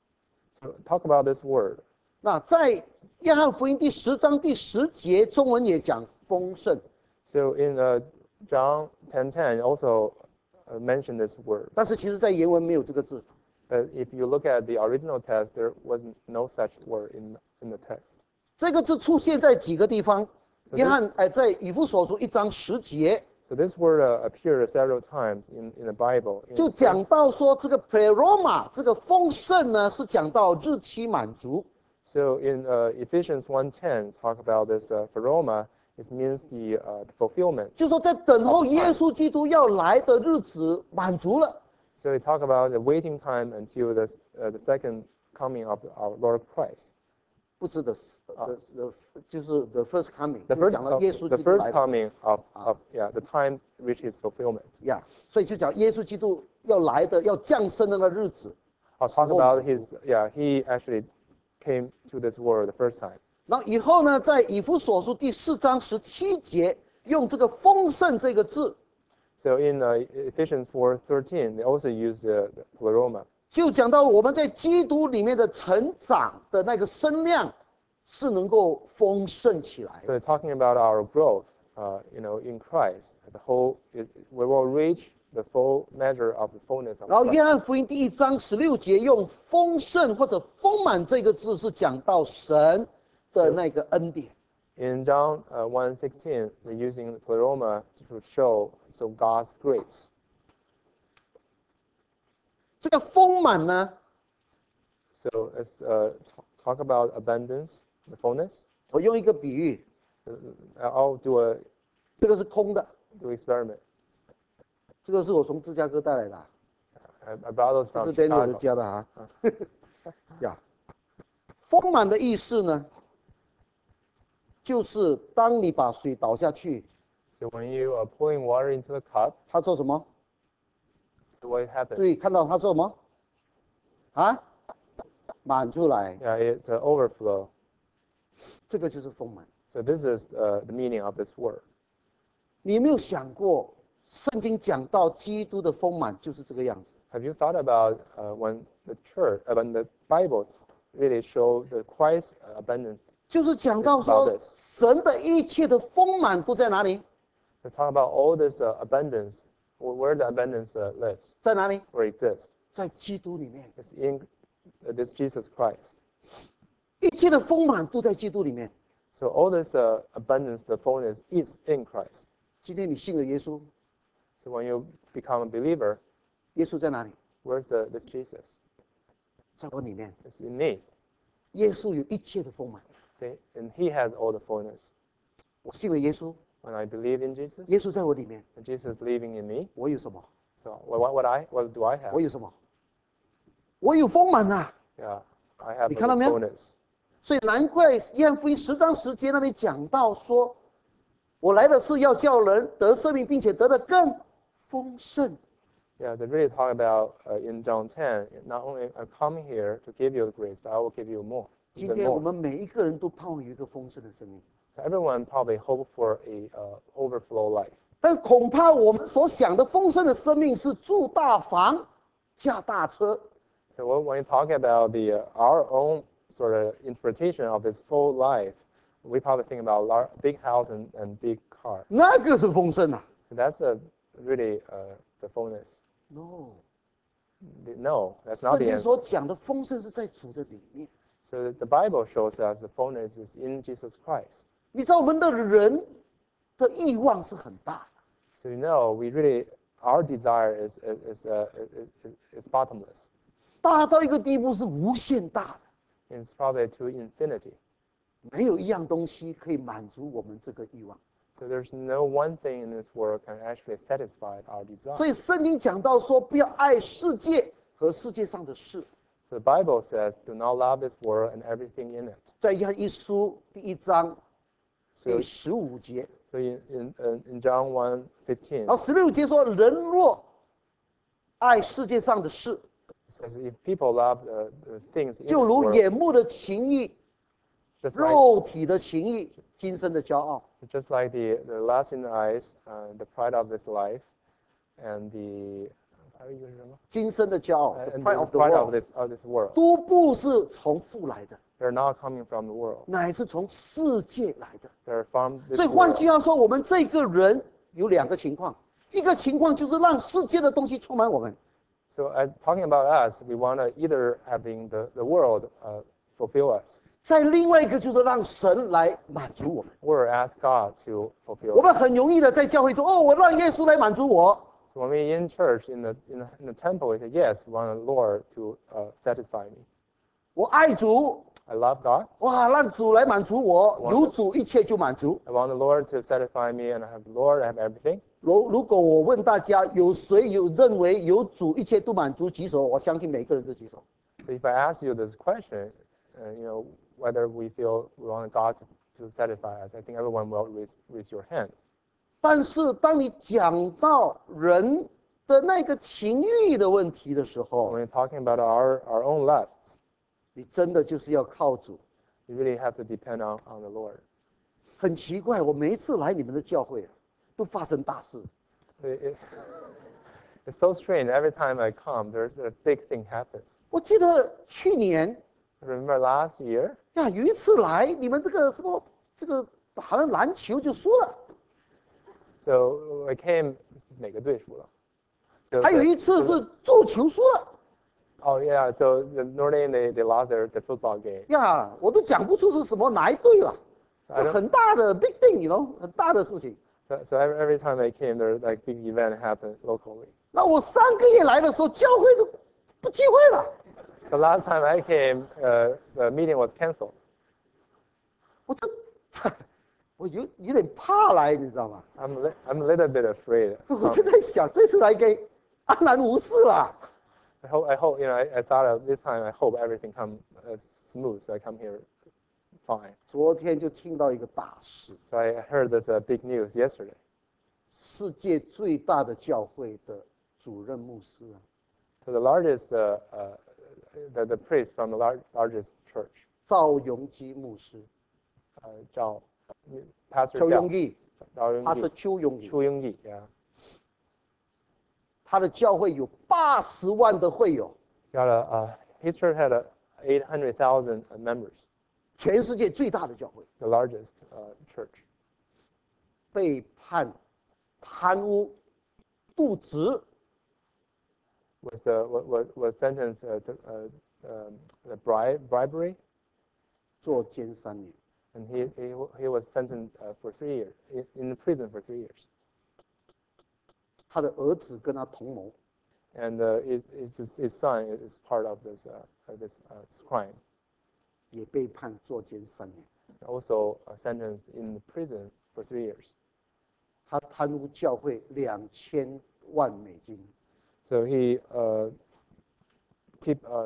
So talk about this word. 那在约翰福音第十章第十节，中文也讲丰盛， So in uh, John ten ten also uh, mentioned this word. 但是其实在原文没有这个字。 But if you look at the original text, there was no such word in in the text. 这个字出现在几个地方？约翰哎，在以弗所书一章十节 So this word uh, appeared several times in, in the Bible. In 就讲到说，这个 pleroma 这个丰盛呢，是讲到日期满足。 So in uh, Ephesians one ten, talk about this uh, pleroma. It means the, uh, the fulfillment. 就说在等候耶稣基督要来的日子满足了。 So we talk about the waiting time until the, uh, the second coming of our Lord Christ. 不是的，的的，就是 the first coming， The 就 first, 讲到 of- 耶稣 the 基督 first 来的 coming of, of yeah, the time which is fulfillment. 呀，所以就讲耶稣基督要来的、要降生的那个日子。 I'll talk about his, yeah, he actually came to this world the first time. 然后以后呢，在以弗所书第四章十七节，用这个丰盛这个字， So in uh, Ephesians four thirteen, they also use the, the pleroma. 就讲到我们在基督里面的成长的那个声量是能够丰盛起来。 So talking about our growth, uh, you know, in Christ, the whole, it, we will reach the full measure of the fullness of 然后 Christ. 约翰福音第一章十六节用丰盛或者丰满这个字，是讲到神的那个恩典。 In John uh, one sixteen, they're using the pleroma to show so God's grace. 这个丰满呢， So let's uh, t- talk about abundance, the fullness. 我用一个比喻， Uh, I'll do a 这个是空的， do experiment. 这个是我从芝加哥带来的啊， I, I brought those 不 from 是 Daniel 的 Chicago. 家的啊。呀，丰满的意思呢，就是当你把水倒下去， So when you are pouring water into the cup, 它做什么？ so what 注 happens? 意看到它做什么？啊，满出来， Yeah, it's an overflow. 这个就是丰满。 So this is uh, the meaning of this word. 你有没有想过，圣经讲到基督的丰满就是这个样子？ Have you thought about uh, when the church, uh, when the Bible really show the Christ abundance. 就是讲到说 It's about this. 神的一切的丰满都在哪里？ To talk about all this uh, abundance, wh- where the abundance uh, lives, 在哪里？ where it exists. 在基督里面， It's in uh, this Jesus Christ. 一切的丰满都在基督里面。 So all this uh, abundance, the fullness, is in Christ. 今天你信了耶稣， So when you become a believer, 耶稣在哪里？ where's the this Jesus? 在我里面。 It's in me. 耶稣有一切的丰满。 See, and He has all the fullness. 我信了耶稣， When I believe in Jesus, 耶稣在我里面， and Jesus living in me. 我有什么？ So what what, what I what do I have? 我有什么？我有丰满啊！ Yeah, I have 你 the 看到没有？ fullness. 所以难怪约翰福音十章十节那边讲到说，我来的是要叫人得生命，并且得的更丰盛。 Yeah, they really talk about uh, in John ten. Not only I'm coming here to give you the grace, but I will give you more. 今 Even 天我 more. 们每一个人都盼望有一个丰盛的生命， So everyone probably hope for a uh, overflow life. 但恐怕我们所想的丰盛的生命是住大房、驾大车。 So when, when you talk about the uh, our own sort of interpretation of this full life, we probably think about lar- big house and, and big car. 那个是丰盛啊 So that's a, really uh, the fullness. ！No， The- No, that's not 圣 the 经 answer. 所讲的丰盛是在主的里面。 So the Bible shows us the fullness is in Jesus Christ. 你知道我们的人的欲望是很大的， So you know, we really our desire is is is, uh, is, is bottomless. 大到一个地步是无限大的， It's probably to infinity. 没有一样东西可以满足我们这个欲望。 So there's no one thing in this world can actually satisfy our desire. 所以圣经讲到说，不要爱世界和世界上的事。 So the Bible says, "Do not love this world and everything in it." 在约翰一书第一章第 So, 十五节， so in in uh, in John one fifteen, 然后十六节说：人若爱世界上的事， it says, "If people love uh, the things in 就 this 如 world, 眼目的情欲、 just like 肉体的情欲、今生的骄傲。 just like the the lust in the eyes, uh, the pride of this life, and the 还有一个是什么？ 今生的骄傲 Uh, ，the and pride the of the pride of world， this of this world. 都不是从父来的， They're not coming from the world. 乃是从世界来的。 They're from this 所以换句 world. 话说，我们这个人有两个情况，一个情况就是让世界的东西充满我们， So as talking about us, we want to either having the, the world uh, fulfill us, 在另外一个就是让神来满足我们。 or ask God to fulfill 我 us. 们很容易的在教会说：“哦，我让耶稣来满足我。 So when we in church, in the, in the, in the temple, we say, yes, we want the Lord to uh, satisfy me. 我爱主， I love God. 哇，让主来满足我，有主一切就满足。 I want the Lord to satisfy me, and I have the Lord, I have everything. 如如果我问大家，有谁有认为有主一切都满足？举手，我相信每个人都举手。 So if I ask you this question, uh, you know, whether we feel we want God to, to satisfy us, I think everyone will raise, raise your hand. 但是当你讲到人的那个情欲的问题的时候， When you're talking about our, our own lusts, 你真的就是要靠主。 you really have to depend on, on the Lord. 很奇怪，我每一次来你们的教会啊，都发生大事。 It- it- it's so strange. Every time I come, there's a big thing happens. 我记得去年 Remember last year? 呀，有一次来，你们这个什么这个好像篮球就输了， So I came 哪个队输了？ So 还有 the- 一次是足球输了 Oh yeah, so the Notre Dame they, they lost their, their football game. 呀，我都讲不出是什么哪一队了， I don't- 很大的 big thing，you know，很大的事情。 So, so every, every time I came, there like big event happened locally. 那我上个月来的时候，教会都不聚会了， So last time I came, uh, the meeting was canceled. 我就我有有点怕来，你知道吗？ I'm li- I'm a little bit afraid. 我就在想，这次来给安然无事了。 I hope I hope you know I, I thought of this time I hope everything come uh, smooth, so I come here fine. 昨天就听到一个大事， So I heard this uh, big news yesterday. 世界最大的教会的主任牧师啊， So the largest, uh, uh, the, the priest from the lar- largest church, 赵永基牧师， uh, 赵 Pastor 邱 Zhao- 永义， 赵永义， 他是邱永义， 邱永义 yeah. 他的教会有八十万的会友， got a, uh, his church had a eight hundred thousand members, 全世界最大的教会， the largest uh, church. 被判贪污、渎职， Was uh, was was sentenced uh, to uh, um, the bribe bribery, 坐监三年。 and he he he was sentenced uh, for three years in, in prison for three years. 他的儿子跟他同谋， And uh, his, his his son is part of this uh, of this uh, this crime. 也被判坐监三年。 Also uh, sentenced in prison for three years. 他贪污教会两千万美金， So he uh, keep uh,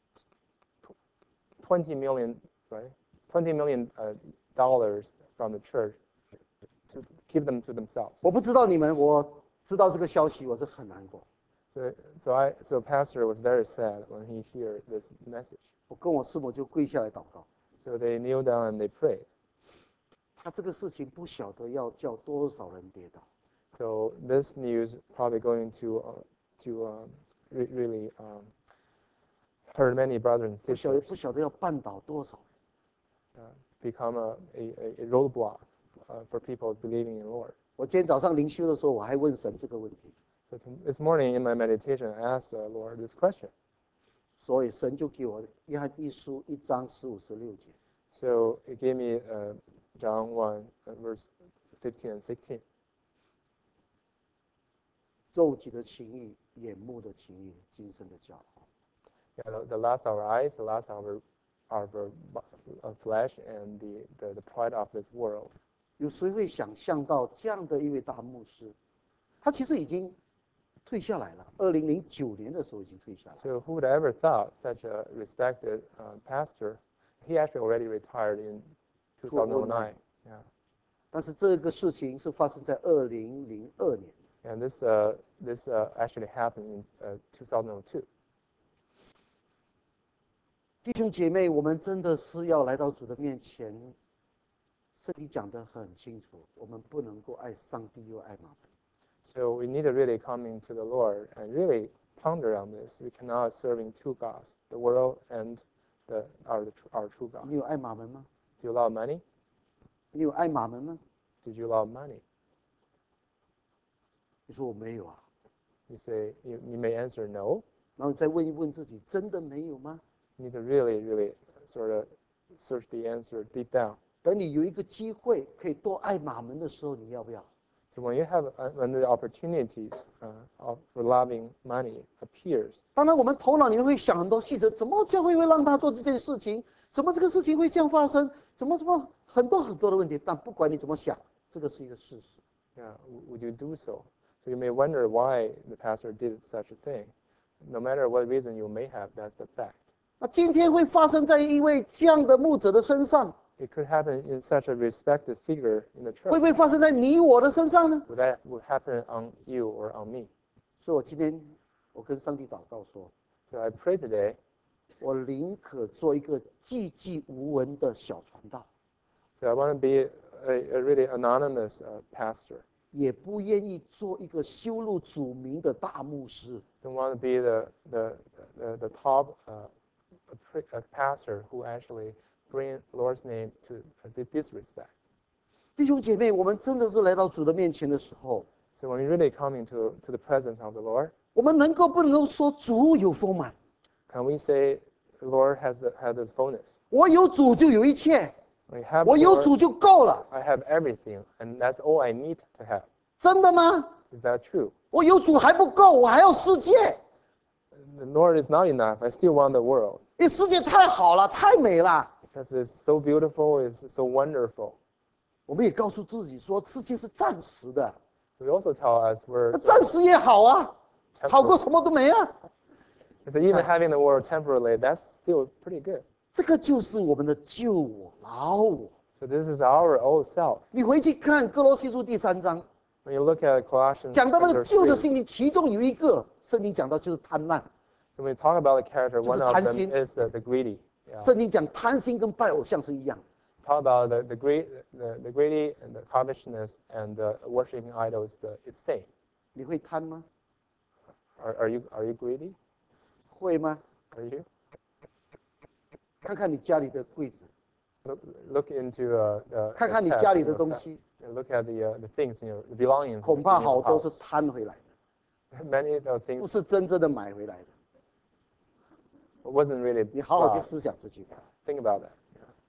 twenty million, right? Twenty million uh, dollars from the church to keep them to themselves. 我不知道你们，我知道这个消息，我是很难过。 So so I so pastor was very sad when he heard this message. 我跟我师母就跪下来祷告。 So they kneel down and they pray. 他这个事情不晓得要叫多少人跌倒。 So this news probably going to uh, to um, re- really um, hurt many brothers and 不晓得 sisters. 不晓得要绊倒多少人。 Uh, become a, a, a roadblock uh, for people believing in Lord. 我今天早上灵修的时候，我还问神这个问题， So this morning in my meditation, I asked uh, Lord this question. 所以神就给我约翰一书一章十五十六节， So it gave me uh, John one, uh, verse fifteen and sixteen. 肉体的情欲、眼目的情欲、今生的骄傲。 Yeah, the, the lust of our eyes, the lust of our, our, our flesh, and the, the, the pride of this world. 有谁会想象到这样的一位大牧师，他其实已经退下来了。二零零九年的时候已经退下来。 So who would ever thought such a respected uh, pastor, he actually already retired in two thousand nine. Yeah. 但是这个事情是发生在二零零二年。 And this, uh, this uh, actually happened in uh, two thousand two. 弟兄姐妹，我们真的是要来到主的面前。圣经讲得很清楚，我们不能够爱上帝又爱马门。 So we need to really come into the Lord and really ponder on this. We cannot serving two gods, the world and the, our, our true God. 你有爱马门吗？ Do you love money? 你有爱马门吗？ Did you love money? 你说我没有啊。 You say, you, you may answer no. 然后你再问一问自己，真的没有吗？ You need to really, really sort of search the answer deep down. 等你有一个机会可以多爱马门的时候，你要不要？ So when you have uh, when the opportunities uh, of, for loving money appears, 当然，我们头脑里面会想很多细则，怎么教会会让他做这件事情？怎么这个事情会这样发生？怎么怎么很多很多的问题？但不管你怎么想，这个是一个事实。 yeah, would you do so? So you may wonder why the pastor did such a thing. No matter what reason you may have, that's the fact. 那今天会发生在一位这样的牧者的身上， It could happen in such a respected figure in the 会 church. 不会发生在你我的身上呢？ Would that would happen on you or on me? 所以我今天我跟上帝祷告说， So I pray today, 我宁可做一个寂寂无闻的小传道， so I want to be a, a really anonymous uh, pastor. 也不愿意做一个羞辱主名的大牧师。 Don't want to be the the the, the top uh, a, pri- a pastor who actually bring Lord's name to uh, disrespect. 弟兄姐妹，我们真的是来到主的面前的时候， So when you really come into to the presence of the Lord, 我们能够不能够说主有丰满？ can we say the Lord has the, has this fullness? 我有主就有一切， We have 我有 Lord, 主就够了， I have everything, and that's all I need to have. 真的吗？ Is that true? 我有主还不够，我还要世界， The Lord is not enough. I still want the world 因为世界太好了，太美了。 because it's so beautiful, it's so wonderful. 我们也告诉自己说，世界是暂时的， We also tell us we're 那暂时也好啊，好过什么都没啊。 so even having the world temporarily, that's still pretty good. 这个就是我们的救我、老我。 So this is our old self. 你回去看哥罗西书第三章， When you look at Colossians 讲到那个 chapter 旧的 three, 心灵，其中有一个圣经讲到就是贪婪。 when we talk about the character, one of them 贪心。 is the, the greedy. Yeah. 圣经讲贪心跟拜偶像是一样的。 Talk about the, the, greed, the, the greedy and the covetousness and uh, worshiping idols, the, it's same. 你会贪吗？ Are, are, you, are you greedy? 会吗？ Are you? 看看你家里的柜子， Look, look into uh, uh, 看 the 看你 chest 家里 in 的 your 东 fa- 西， and look at the uh, the things in your the belongings 恐 in 怕 your 好多是 house. 贪回来的， Many of 不 things 是真正的买回来的。 wasn't really 你好好去 bought. 思想这句话。 Think about that.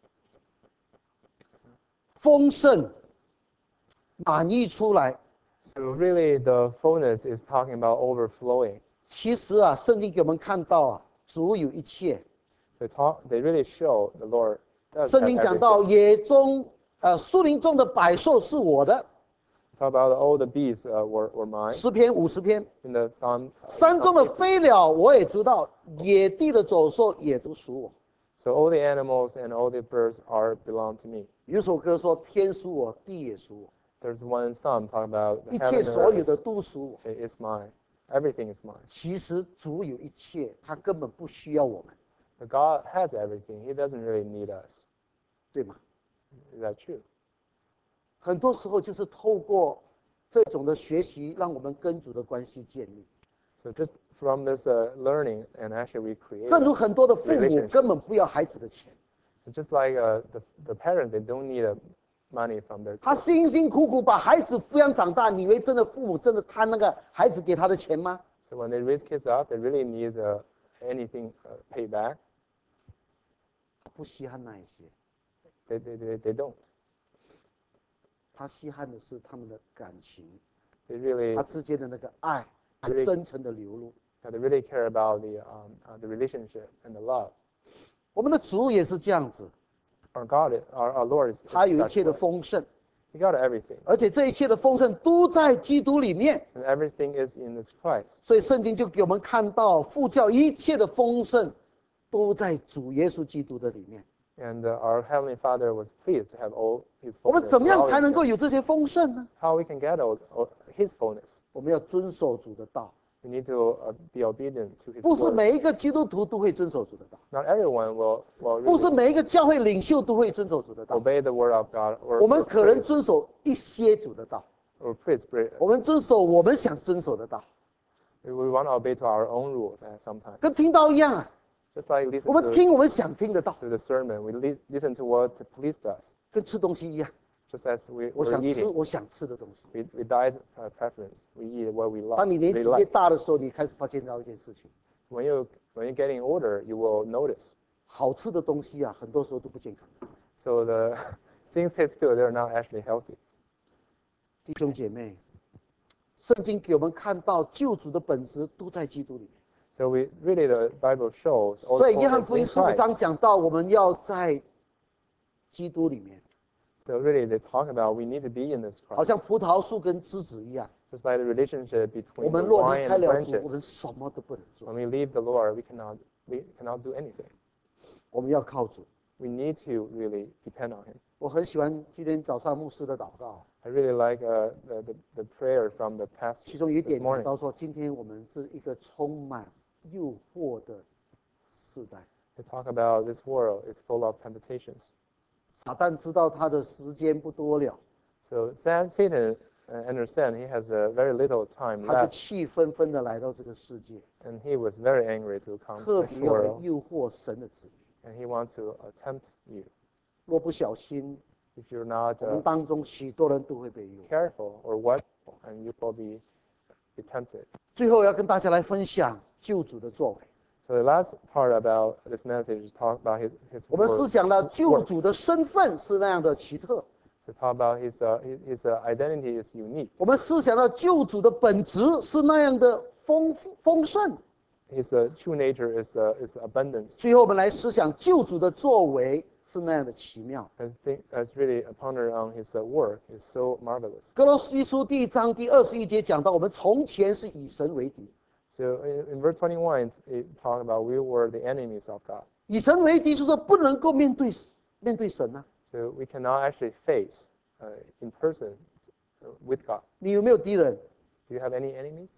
丰盛，满溢出来。 So really, the fullness is talking about overflowing. 其实啊，圣经给我们看到啊，主有一切。 They talk. They really show the Lord does 圣 have 经讲 everything. 到野中，呃，树林中的百兽是我的。 Talk about all the beasts uh, were were mine. 诗篇五十篇， In the Psalm. uh, 山中 Psalm 的 fifty. 飞鸟我也知道，野地的走兽也都属我。 So all the animals and all the birds are belong to me. 有首歌说：“天属我，地也属我， There's one psalm talking about the 一 heaven 切 and 所有 earth 的都属我。 is mine. Everything is mine. ” 其实主有一切，他根本不需要我们， But God has everything. He doesn't really need us. 对吗？ Is that true? 很多时候就是透过这种的学习，让我们跟主的关系建立。 So just from this uh, learning, and actually we create. 正如很多的父母 Relationship. 根本不要孩子的钱， So just like uh, the the parents, they don't need uh, money from their 他 kids. 辛辛苦苦把孩子抚养长大，你以为真的父母真的贪那个孩子给他的钱吗？ So when they raise kids up, they really need uh, anything uh, paid back. 不稀罕那一些， They, they, they, they don't. 他稀罕的是他们的感情， They really 他之间的那个爱， Really- 真诚的流露。 they really care about the um, uh, the relationship and the love. 我们的主也是这样子， Our God, is, our, our Lord is. 他有一 such 切的 way. 丰盛， He got everything, 而且这一切的丰盛都在基督里面。 and everything is in this Christ. 所以圣经就给我们看到，父教一切的丰盛都在主耶稣基督的里面。 And uh, our Heavenly Father was pleased to have all His 我们 fullness. 怎么样 dwell 才 in 能够 him. 有这些丰盛呢？ How we can get all, all His fullness? 我们要遵守主的道， We need to uh, be obedient to His 不是 word. 每一个基督徒都会遵守主的道， Not everyone will will 不是 really 每一个教会领袖都会遵守主的道。 obey the word of God or 我们 or 可能 praise 遵守一些主的道， or praise. praise. 我们遵守我们想遵守的道， We want to obey to our own rules uh, sometimes. 跟听到一样啊。 Just like listen 我们 to, 听我们想听的道， to the sermon, we li- listen to what pleased us. 跟吃东西一样。 Just as we 我 we're 想吃 eating, 我想吃的东西。 we we diet uh, preference. We eat what we love. 当你年 we 纪越 like. 大的时候，你开始发现到一件事情： When you when you're getting older, you will notice. 好吃的东西啊，很多时候都不健康。 So the things taste good, they're not actually healthy. 弟兄姐妹，圣经给我们看到救主的本质都在基督里面。 So we really the Bible shows all 所 the 以约翰 fullness 福音 in 十五章 Christ. 讲到，我们要在基督里面， So really, they talk about we need to be in this 好 Christ. 像葡萄树跟枝子一样。 Just like the relationship 我 between 们 the 若 vine 离开 and 了主，我们 branches. 什么都不能做 When。we leave the Lord, we cannot we cannot do anything. 我们要靠主。 We need to really depend on Him. 我很喜欢今天早上牧师的祷告， I really like uh, the, the the prayer from the pastor 其中有一 this 点讲 morning. 到说，今天我们是一个充满诱惑的时代。 They talk about this world is full of temptations. 撒旦知道他的时间不多了， So Sa- Satan uh, understand he has uh, very little time 他就 left, 气愤愤的来到这个世界， and he was very angry to come 特 to this 别要来 world, 诱惑神的子民。 and he wants to uh, tempt you. 若不小心， If you're not 我们 uh, 当中许多人都会被诱惑。 careful or watchful, and you will be, be tempted. 最后要跟大家来分享救主的作为。 So the last part about this message is talk about his his 我们 work. 思想了救主的身份是那样的奇特， To talk about his uh, his, his uh, identity is unique. 我们思想到救主的本质是那样的丰富丰盛。 His uh, true nature is uh, is abundance. 最后我们来思想救主的作为是那样的奇妙。 I think as really a ponder on his uh, work is so marvelous. 哥罗西书第一章第二十一节讲到，我们从前是与神为敌， So in, in verse twenty-one, it talks about we were the enemies of God. 与神为敌就是说不能够面对面对神啊。 So we cannot actually face uh, in person uh, with God. 你有没有敌人？ Do you have any enemies?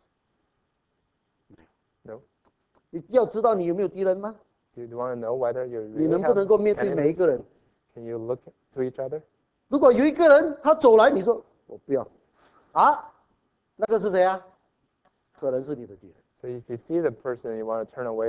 No. 你要知道你有没有敌人吗？ Do you want to know whether you 你 really 能不 have 能够面对每一 enemies? 个人？ Can you look to each other? 如果有一个人他走来，你说我不要，啊，那个是谁啊？可能是你的敌人。 So if you see the person, you want to turn away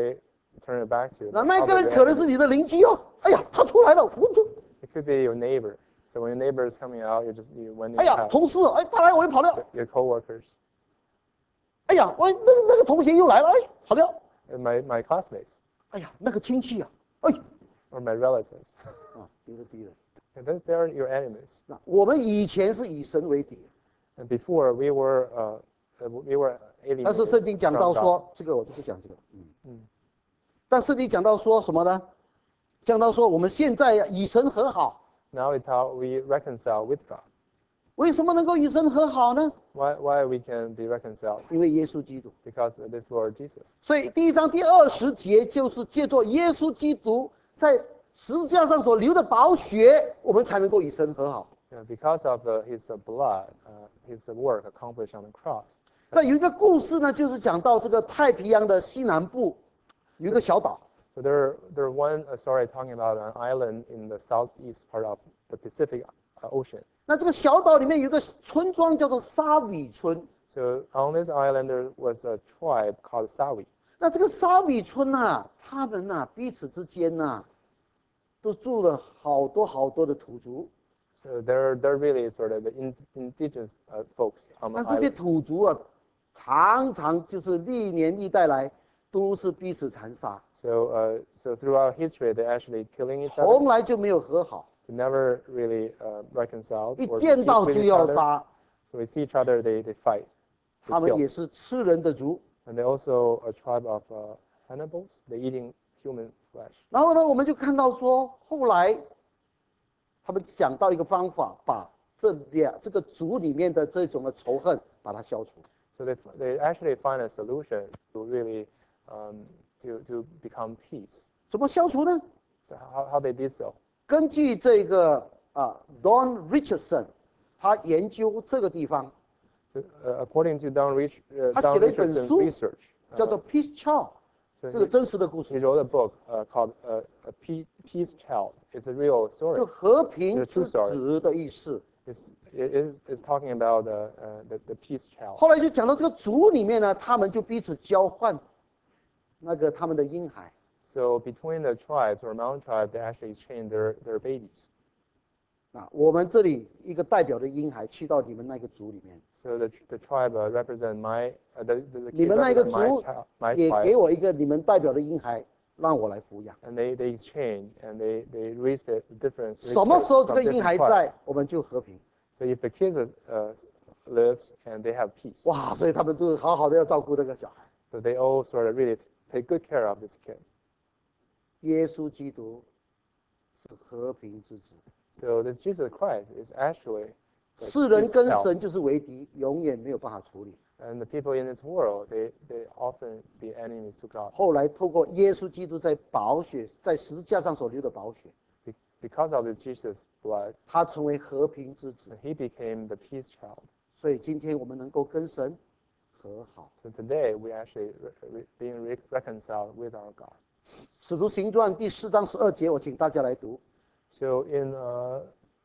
turn it back to. 那 but 那个 probably 人 your 可能是 enemy. 你的邻居哦。哎呀，他出来了，我就 It could be your neighbor. So when your neighbor is coming out, you just you went in 哎 your 呀， house. 同事，哎，他来我就跑掉。 Your coworkers, 哎呀，我那个那个同学又来了，哎，跑掉。 and my my classmates, 哎呀，那个亲戚啊，哎， or my relatives. 啊，你的敌人。 And those they are your enemies. 那我们以前是以神为敌， And before we were uh, uh, we were 但是 alienated 圣经讲 from 到 God. 说，这个我就不讲这个，嗯 Mm. 但圣经讲到说什么呢？讲到说我们现在以神和好， Now it's how we reconcile with God. 为什么能够与神和好呢？ Why why we can be reconciled? 因为耶稣基督。 Because of this Lord Jesus. 所以第一章第二十节就是借着耶稣基督在十字架上所流的宝血，我们才能够与神和好。 Yeah, because of the, his uh, blood, uh, his work accomplished on the cross. 那有一个故事呢，就是讲到这个太平洋的西南部有一个小岛， So there, there one uh, story talking about an island in the southeast part of the Pacific uh, Ocean. 那这个小岛里面有一个村庄叫做沙比村。 So on this island there was a tribe called Sawi. 那这个沙比村呐、他们呐、彼此之间呐、都住了好多好多的土族。 So they're, they're really sort of the in, indigenous uh, folks on the 但这些 island. 土族啊，常常就是历年历代来都是彼此残杀， So, uh, so throughout history, they're actually killing each 从 other. 来就没有和好， They never really uh, reconciled 一 or 见 deal 到 with 就 each 要 other. 杀。 So we see each other, they, they fight, they 他们 kill. 也是吃人的族。 And they're also a tribe of uh, cannibals. They're eating human flesh. 然后呢，我们就看到说，后来他们想到一个方法，把这两这个族里面的这种的仇恨把它消除。 So they, they actually find a solution to really um, to, to become peace. 怎么消除呢？ So how, how they did so? 根据这个啊 Don Richardson，他研究这个地方 So uh, according to Don, Rich, uh, 他写 Don 了一本 Richardson's 书 research, 叫做 Peace Child， so 这个 he, 真实的故 he 事， wrote a book uh, called uh, a Pe- Peace Child. It's a real 就 story. 和平 It's a 之 true story. 子的意思。 It's, it is, it's talking about the, uh, the, the peace child. 后来就讲到这个族里面呢，他们就彼此交换那个他们的婴孩。 So between the tribes or mountain tribes, they actually exchange their, their babies. 啊，我们这里一个代表的婴孩去到你们那个族里面， So the, the tribe uh, represent my, uh, the, the, the 你 kids 们那个 represent my, 族 child, my 也 tribe. 给我一个你们代表的婴孩，让我来抚养。 And they, they exchange and they, they raise the different 什么 kids 时候这 from 个婴 different 孩 tribes. 在，我们就和平。 So if the kids uh, lives and they have peace, 哇，所以他们都好好的要照顾这个小孩。 so they all sort of really take good care of this kid. 耶稣基督是和平之子， So this Jesus Christ is actually the 世人 peace 跟 child. 神就是为敌，永远没有办法处理。 And the people in this world, they, they often be enemies to God. 后来透过耶稣基督在宝血，在十字架上所流的宝血， Be- Because of this Jesus' blood, 他成为和平之子。 he became the peace child. 所以今天我们能够跟神和好。 So today we actually re- re- being re- reconciled with our God. 使徒行传第四章十二节，我请大家来读 So in uh,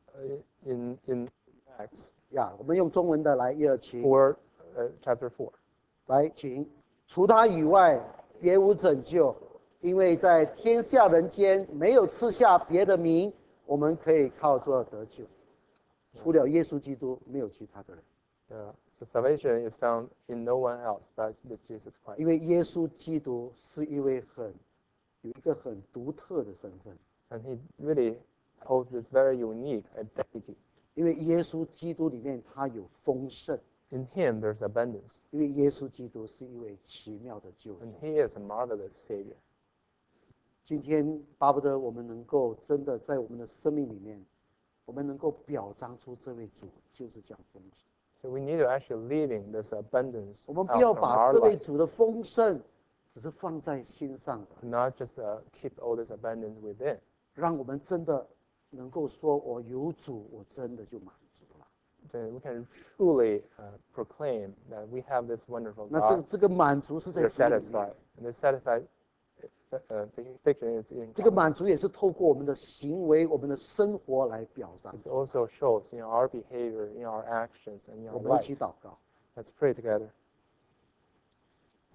in in Acts 呀。我们用中文的来，一二请 four, uh, chapter four. 来，请。除他以外，别无拯救，因为在天下人间没有赐下别的名，我们可以靠着得救。除了耶稣基督，没有其他的人。 Uh, so salvation is found in no one else but this Jesus Christ. 因为耶稣基督是一位很有一个很独特的身份， And he really holds this very unique identity. 因为耶稣基督里面他有丰盛， In him there's abundance. 因为耶稣基督是一位奇妙的救主 And。he is a marvelous Savior. 今天巴不得我们能够真的在我们的生命里面，我们能够表彰出这位主就是这样丰盛。 So we need to actually living this abundance 我们 out 不要 from 把 our 这位 life. 主的丰盛只是放在心上的， Not just uh, keep all this abundance within. 让我们真的能够说：“我有主，我真的就满足了。 Then we can truly uh, proclaim that we have this wonderful ” 那这 God. 这个满足是在 We're 主里 satisfied. 面， And this satisfied uh, fiction is in 这个 God. 满足也是透过我们的行为、我们的生活来表彰 It。also shows in our behavior, in our actions, and in 我 our 们一 life. 起祷告。 Let's pray together.